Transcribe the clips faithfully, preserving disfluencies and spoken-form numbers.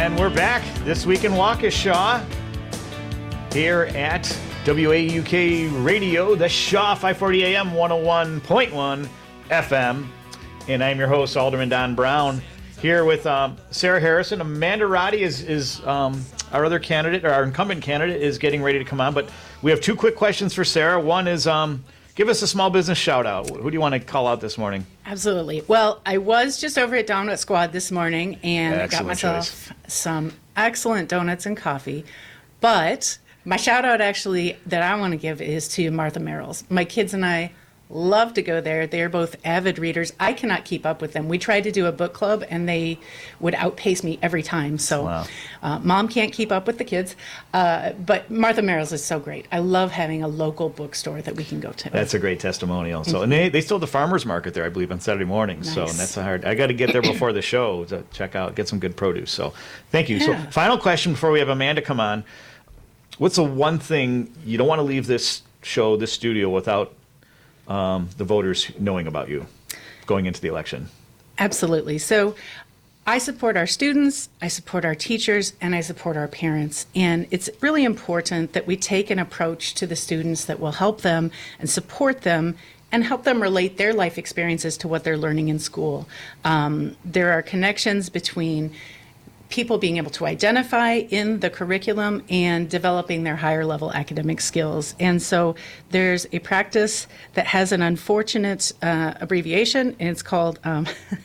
And we're back this week in Waukesha here at W A U K Radio, the Shaw, five forty A M, one oh one point one F M. And I'm your host, Alderman Don Brown, here with um, Sarah Harrison. Amanda Roddy is, is um, our other candidate, or our incumbent candidate, is getting ready to come on. But we have two quick questions for Sarah. One is, um, give us a small business shout out. Who do you want to call out this morning? Absolutely. Well, I was just over at Donut Squad this morning, and I got myself choice. some excellent donuts and coffee. But my shout out actually that I want to give is to Martha Merrill's. My kids and I love to go there. They're both avid readers. I cannot keep up with them. We tried to do a book club, and they would outpace me every time. So wow. uh, Mom can't keep up with the kids. Uh, but Martha Merrill's is so great. I love having a local bookstore that we can go to. That's a great testimonial. So, and they, they still have the farmers market there, I believe, on Saturday mornings. Nice. So, and that's a hard. I got to get there before the show to check out, get some good produce. So, thank you. Yeah. So, final question before we have Amanda come on. What's the one thing you don't want to leave this show, this studio, without um, the voters knowing about you going into the election? Absolutely. So I support our students, I support our teachers, and I support our parents. And it's really important that we take an approach to the students that will help them and support them and help them relate their life experiences to what they're learning in school. Um, there are connections between people being able to identify in the curriculum and developing their higher level academic skills. And so there's a practice that has an unfortunate uh, abbreviation, and it's called, um,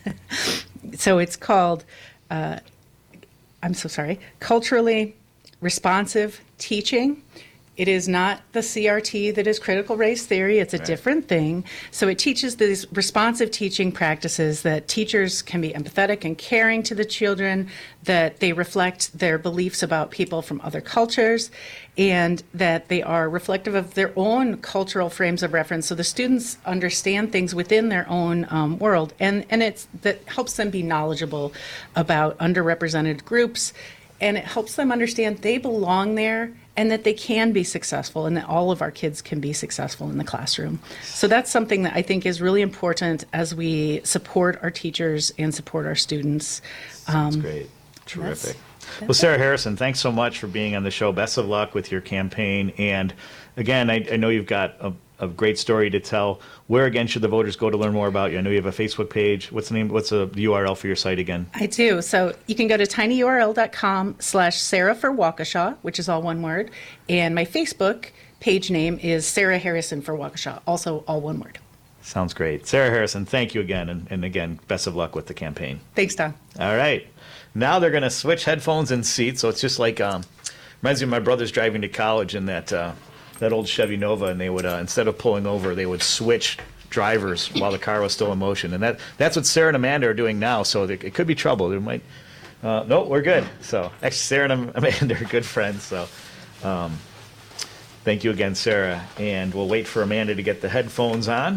so it's called, uh, I'm so sorry, culturally responsive teaching. It is not the C R T that is critical race theory. It's a right. different thing. So it teaches these responsive teaching practices that teachers can be empathetic and caring to the children, that they reflect their beliefs about people from other cultures, and that they are reflective of their own cultural frames of reference. So the students understand things within their own um, world, and, and it's that helps them be knowledgeable about underrepresented groups, and it helps them understand they belong there and that they can be successful, and that all of our kids can be successful in the classroom. So that's something that I think is really important as we support our teachers and support our students. That's Um, great. Terrific. that's Well, Sarah Harrison, thanks so much for being on the show. Best of luck with your campaign. And again, I, I know you've got a, a great story to tell. Where, again, should the voters go to learn more about you? I know you have a Facebook page. What's the name? What's the U R L for your site again? I do. So you can go to tinyurl.com slash Sarah for Waukesha, which is all one word. And my Facebook page name is Sarah Harrison for Waukesha, also all one word. Sounds great. Sarah Harrison, thank you again. And, and again, best of luck with the campaign. Thanks, Don. All right. Now they're going to switch headphones and seats. So it's just like, um, reminds me of my brothers driving to college in that uh, that old Chevy Nova, and they would, uh, instead of pulling over, they would switch drivers while the car was still in motion. And that that's what Sarah and Amanda are doing now. So there, it could be trouble. There might, uh, no, we're good. So actually, Sarah and Amanda are good friends. So um, thank you again, Sarah. And we'll wait for Amanda to get the headphones on.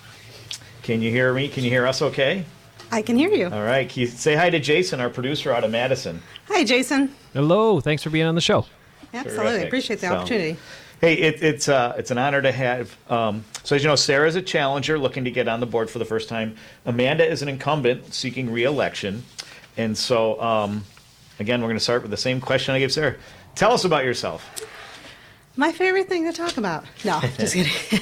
Can you hear me? Can you hear us okay? I can hear you. All right. Can you say hi to Jason, our producer out of Madison? Hi, Jason. Hello. Thanks for being on the show. Absolutely. Terrific. Appreciate the So, opportunity. Hey, it, it's uh, it's an honor to have. Um, so as you know, Sarah is a challenger looking to get on the board for the first time. Amanda is an incumbent seeking re-election. And so, um, again, we're going to start with the same question I gave Sarah. Tell us about yourself. My favorite thing to talk about. No, just kidding.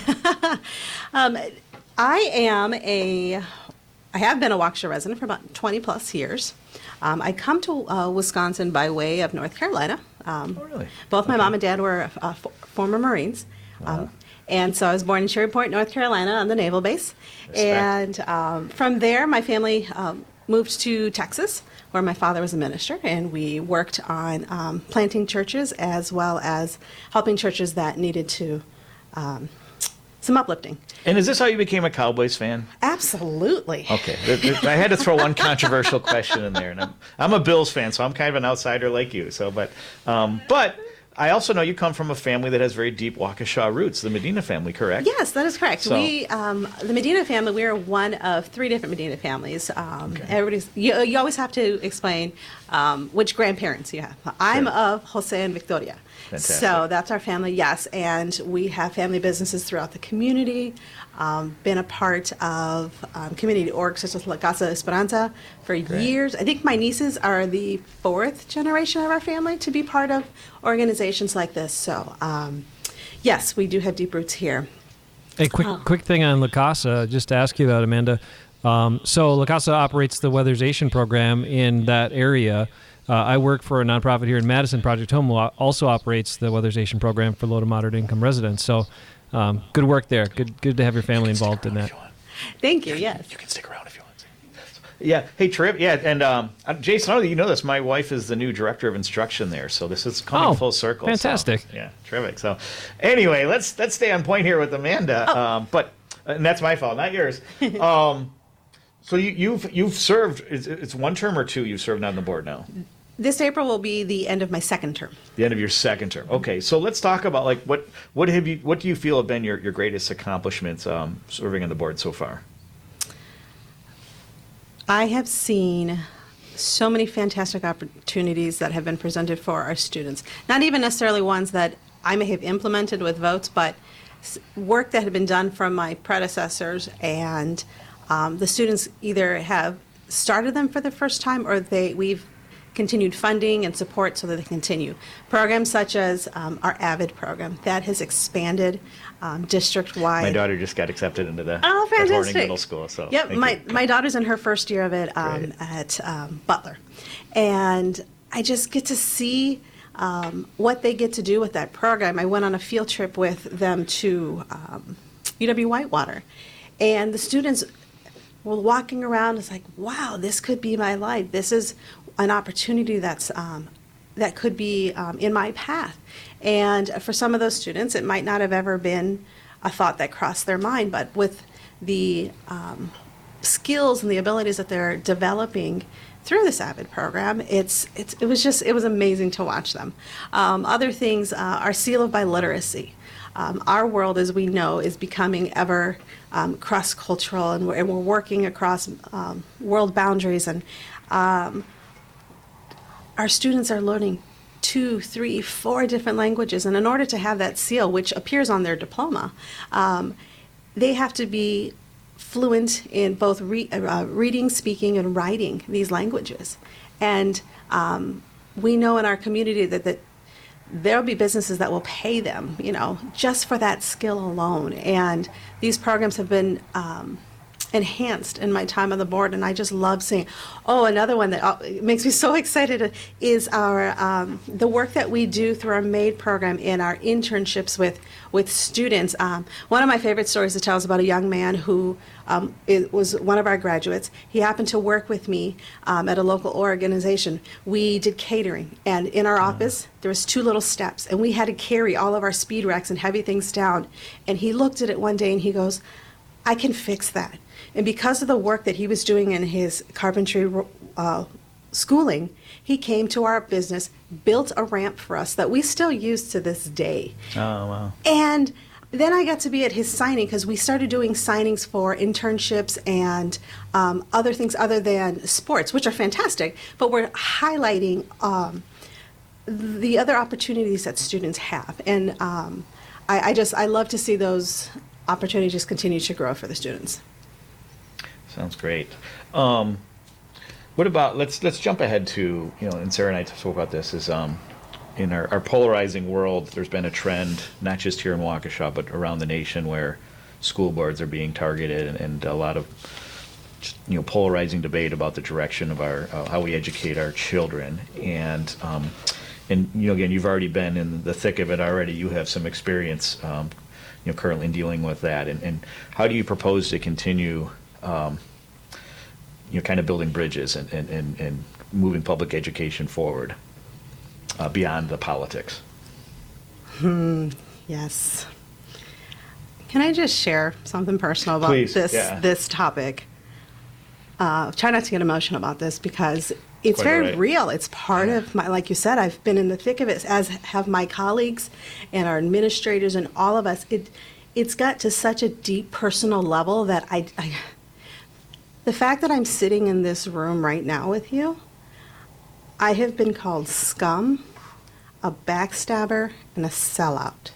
um, I am a, I have been a Waukesha resident for about twenty plus years. Um, I come to uh, Wisconsin by way of North Carolina. Um, Oh, really? Both my Okay. mom and dad were uh, f- former Marines. Wow. Um, and so I was born in Shreveport, North Carolina on the naval base. Respect. And um, from there, my family um, moved to Texas, where my father was a minister, and we worked on um, planting churches as well as helping churches that needed to um, some uplifting. And is this how you became a Cowboys fan? Absolutely. Okay. Th- th- I had to throw one controversial question in there. And I'm, I'm a Bills fan, so I'm kind of an outsider like you. So, but, um, but I also know you come from a family that has very deep Waukesha roots, the Medina family, correct? Yes, that is correct. So- We, um, the Medina family, we are one of three different Medina families. Um, Okay. Everybody's, you, you always have to explain um, which grandparents you have. I'm Sure. of Jose and Victoria. Fantastic. So that's our family, yes. And we have family businesses throughout the community, um, been a part of um, community orgs such as La Casa Esperanza for Great. years. I think my nieces are the fourth generation of our family to be part of organizations like this. So, um, yes, we do have deep roots here. A quick quick thing on La Casa, just to ask you about, Amanda. Um, so La Casa operates the weatherization program in that area. Uh, I work for a nonprofit here in Madison, Project Home, who also operates the weatherization program for low to moderate income residents. So um, good work there. Good good to have your family involved in that. Thank you, yes. You can stick around if you want to. Yeah. Hey, Trip. Yeah, and um, uh, Jason, I don't know that you know this. My wife is the new director of instruction there, so this is coming Oh, full circle. so- fantastic. yeah, terrific. So, anyway, let's let's stay on point here with Amanda. Oh. Um, but and that's my fault, not yours. Um, so you, you've you've served. It's, it's one term or two. You've served on the board now. This April will be the end of my second term. The end of your second term. Okay, so let's talk about like what what have you what do you feel have been your, your greatest accomplishments um, serving on the board so far? I have seen so many fantastic opportunities that have been presented for our students. Not even necessarily ones that I may have implemented with votes, but s- work that had been done from my predecessors, and um, the students either have started them for the first time or they we've continued funding and support so that they continue. Programs such as um, our AVID program that has expanded um, district-wide. My daughter just got accepted into the Oh, the Horning fantastic. Middle School. So Yep, thank my, you. my daughter's in her first year of it um, Great. at um, Butler. And I just get to see um, what they get to do with that program. I went on a field trip with them to um, U W Whitewater. And the students were walking around. It's like, wow, this could be my life. This is an opportunity that's um, that could be um, in my path. And for some of those students, it might not have ever been a thought that crossed their mind, but with the um, skills and the abilities that they're developing through this AVID program, it's, it's it was just it was amazing to watch them. Um, other things, uh, our seal of biliteracy. Um, our world, as we know, is becoming ever um, cross-cultural, and we're, and we're working across um, world boundaries, and um, our students are learning two, three, four different languages. And in order to have that seal, which appears on their diploma, um, they have to be fluent in both re- uh, reading, speaking, and writing these languages. And um, we know in our community that, that there'll be businesses that will pay them, you know, just for that skill alone. And these programs have been um, enhanced in my time on the board, and I just love seeing. Oh, another one that uh, makes me so excited is our um, the work that we do through our MAID program in our internships with with students. Um, one of my favorite stories to tell is about a young man who um, it was one of our graduates. He happened to work with me um, at a local organization. We did catering, and in our office there was two little steps, and we had to carry all of our speed racks and heavy things down. And he looked at it one day and he goes, "I can fix that." And because of the work that he was doing in his carpentry uh, schooling, he came to our business, built a ramp for us that we still use to this day. Oh, wow. And then I got to be at his signing because we started doing signings for internships and um, other things other than sports, which are fantastic, but we're highlighting um, the other opportunities that students have. And um, I, I just, I love to see those opportunities just continue to grow for the students. Sounds great. Um, what about let's let's jump ahead to you know, and Sarah and I spoke about this is um, in our, our polarizing world. There's been a trend, not just here in Waukesha, but around the nation, where school boards are being targeted, and, and a lot of just, you know polarizing debate about the direction of our uh, how we educate our children. And um, and you know again, you've already been in the thick of it already. You have some experience, um, you know, currently dealing with that. And, and how do you propose to continue? Um, you know, kind of building bridges and, and, and, and moving public education forward uh, beyond the politics. Hmm, yes. Can I just share something personal about Please, this yeah. this topic? Uh, try not to get emotional about this because It's quite very all right. real. It's part Yeah. of my, like you said, I've been in the thick of it, as have my colleagues and our administrators and all of us. It, it's got to such a deep personal level that I, I, the fact that I'm sitting in this room right now with you, I have been called scum, a backstabber, and a sellout.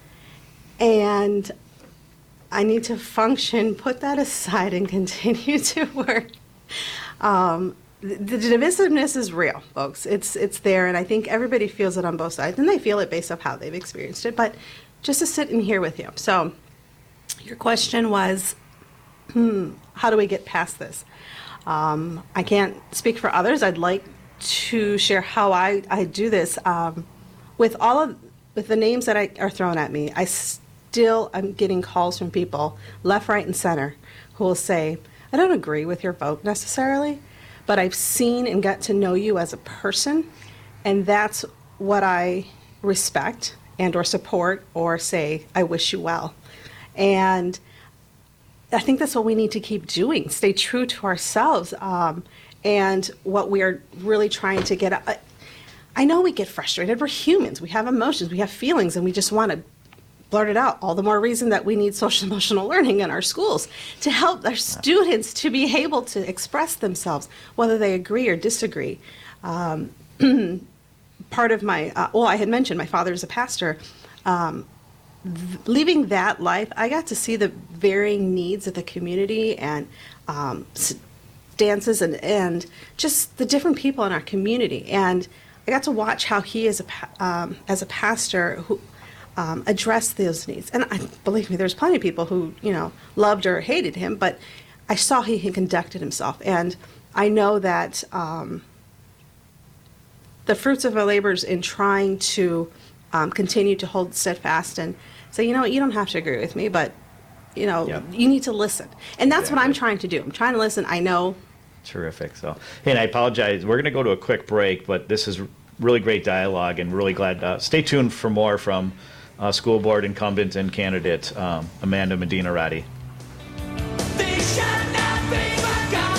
And I need to function, put that aside, and continue to work. Um, the, the divisiveness is real, folks. It's it's there, and I think everybody feels it on both sides, and they feel it based off how they've experienced it. But just to sit in here with you. So, your question was, hmm, how do we get past this? Um, I can't speak for others. I'd like to share how I, I do this. Um, with all of with the names that I, are thrown at me, I still am getting calls from people left, right, and center who will say, I don't agree with your vote necessarily, but I've seen and got to know you as a person, and that's what I respect and or support or say, I wish you well. And I think that's what we need to keep doing, stay true to ourselves. Um, and what we are really trying to get at. I know we get frustrated. We're humans. We have emotions. We have feelings, and we just want to blurt it out. All the more reason that we need social emotional learning in our schools to help our students to be able to express themselves, whether they agree or disagree. Um, part of my, uh, well, I had mentioned my father is a pastor. Um, th- leaving that life, I got to see the varying needs of the community and um, s- dances and, and just the different people in our community. And I got to watch how he, as a pa- um, as a pastor, who um, addressed those needs. And I, believe me, there's plenty of people who, you know, loved or hated him, but I saw he, he conducted himself. And I know that um, the fruits of my labors in trying to um, continue to hold steadfast and say, you know what, you don't have to agree with me, but, you know, Yep. you need to listen. And that's what I'm Exactly. trying to do. I'm trying to listen. I know. Terrific. So, hey, and I apologize. We're going to go to a quick break, but this is really great dialogue, and really glad. Uh, stay tuned for more from uh, school board incumbent and candidate um, Amanda Medina Ratti. They shall not be forgotten.